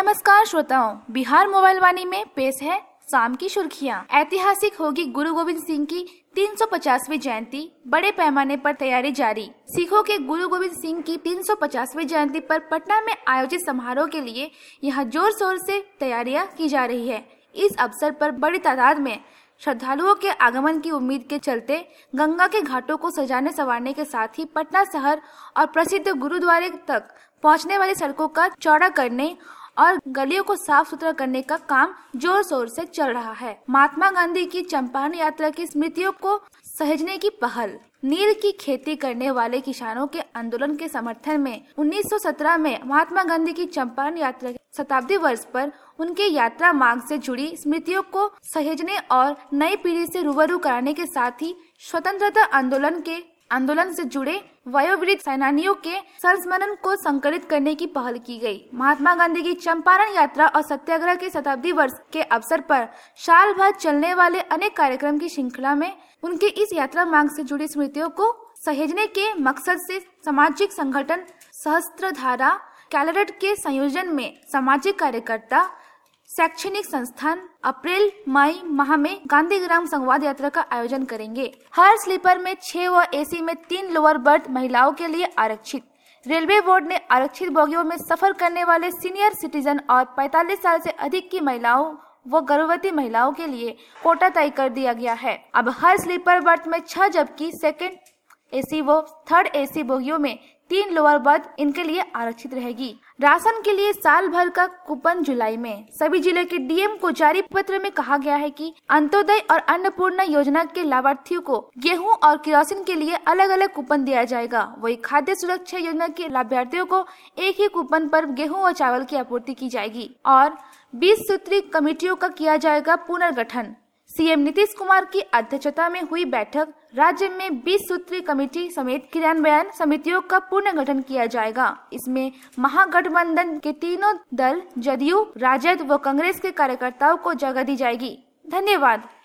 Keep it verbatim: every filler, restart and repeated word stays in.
नमस्कार श्रोताओं, बिहार मोबाइल वाणी में पेश है शाम की सुर्खियां। ऐतिहासिक होगी गुरु गोविंद सिंह की तीन सौ पचासवीं जयंती, बड़े पैमाने पर तैयारी जारी। सिखों के गुरु गोविंद सिंह की तीन सौ पचासवीं जयंती पर पटना में आयोजित समारोह के लिए यहां जोर शोर से तैयारियां की जा रही है। इस अवसर पर बड़ी तादाद में श्रद्धालुओं के आगमन की उम्मीद के चलते गंगा के घाटों को सजाने संवारने के साथ ही पटना शहर और प्रसिद्ध गुरुद्वारे तक पहुंचने वाली सड़कों का चौड़ा करने और गलियों को साफ सुथरा करने का काम जोर शोर से चल रहा है। महात्मा गांधी की चंपारण यात्रा की स्मृतियों को सहेजने की पहल। नील की खेती करने वाले किसानों के आंदोलन के समर्थन में उन्नीस सौ सत्रह में महात्मा गांधी की चंपारण यात्रा के शताब्दी वर्ष पर उनके यात्रा मार्ग से जुड़ी स्मृतियों को सहेजने और नई पीढ़ी से रूबरू कराने के साथ ही स्वतंत्रता आंदोलन के आंदोलन से जुड़े वयोवृद्ध सेनानियों के संस्मरण को संकलित करने की पहल की गई। महात्मा गांधी की चंपारण यात्रा और सत्याग्रह के शताब्दी वर्ष के अवसर पर साल भर चलने वाले अनेक कार्यक्रम की श्रृंखला में उनके इस यात्रा मार्ग से जुड़ी स्मृतियों को सहेजने के मकसद से सामाजिक संगठन सहस्त्रधारा कैलेंडर के संयोजन में सामाजिक कार्यकर्ता शैक्षणिक संस्थान अप्रैल मई माह में गांधी ग्राम संवाद यात्रा का आयोजन करेंगे। हर स्लीपर में छह व एसी में तीन लोअर बर्थ महिलाओं के लिए आरक्षित। रेलवे बोर्ड ने आरक्षित बोगियों में सफर करने वाले सीनियर सिटीजन और पैंतालीस साल से अधिक की महिलाओं व गर्भवती महिलाओं के लिए कोटा तय कर दिया गया है। अब हर स्लीपर बर्थ में छह जबकि सेकेंड एसी व थर्ड एसी बोगियों में तीन लोअर बर्थ इनके लिए आरक्षित रहेगी। राशन के लिए साल भर का कूपन जुलाई में। सभी जिले के डीएम को जारी पत्र में कहा गया है कि अंत्योदय और अन्नपूर्णा योजना के लाभार्थियों को गेहूं और केरोसिन के लिए अलग अलग कूपन दिया जाएगा। वही खाद्य सुरक्षा योजना के लाभार्थियों को एक ही कूपन पर गेहूं और चावल की आपूर्ति की जाएगी और बीस सूत्री कमेटियों का किया जाएगा पुनर्गठन। सीएम नीतीश कुमार की अध्यक्षता में हुई बैठक राज्य में बीस सूत्री कमेटी समेत क्रियान्वयन समितियों का पुनर्गठन किया जाएगा। इसमें महागठबंधन के तीनों दल जदयू, राजद व कांग्रेस के कार्यकर्ताओं को जगह दी जाएगी। धन्यवाद।